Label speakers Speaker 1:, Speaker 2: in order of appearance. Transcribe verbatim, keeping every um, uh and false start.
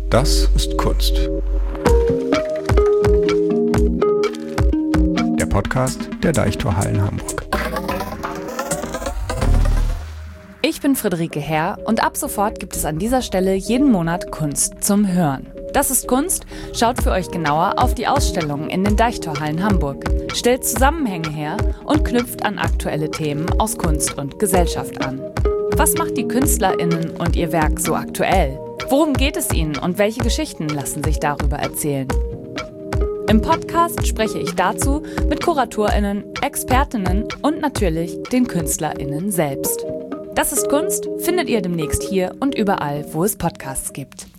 Speaker 1: Das ist Kunst. Der Podcast der Deichtorhallen Hamburg.
Speaker 2: Ich bin Friederike Herr und ab sofort gibt es an dieser Stelle jeden Monat Kunst zum Hören. Das ist Kunst schaut für euch genauer auf die Ausstellungen in den Deichtorhallen Hamburg, stellt Zusammenhänge her und knüpft an aktuelle Themen aus Kunst und Gesellschaft an. Was macht die KünstlerInnen und ihr Werk so aktuell? Worum geht es ihnen und welche Geschichten lassen sich darüber erzählen? Im Podcast spreche ich dazu mit KuratorInnen, ExpertInnen und natürlich den KünstlerInnen selbst. Das ist Kunst findet ihr demnächst hier und überall, wo es Podcasts gibt.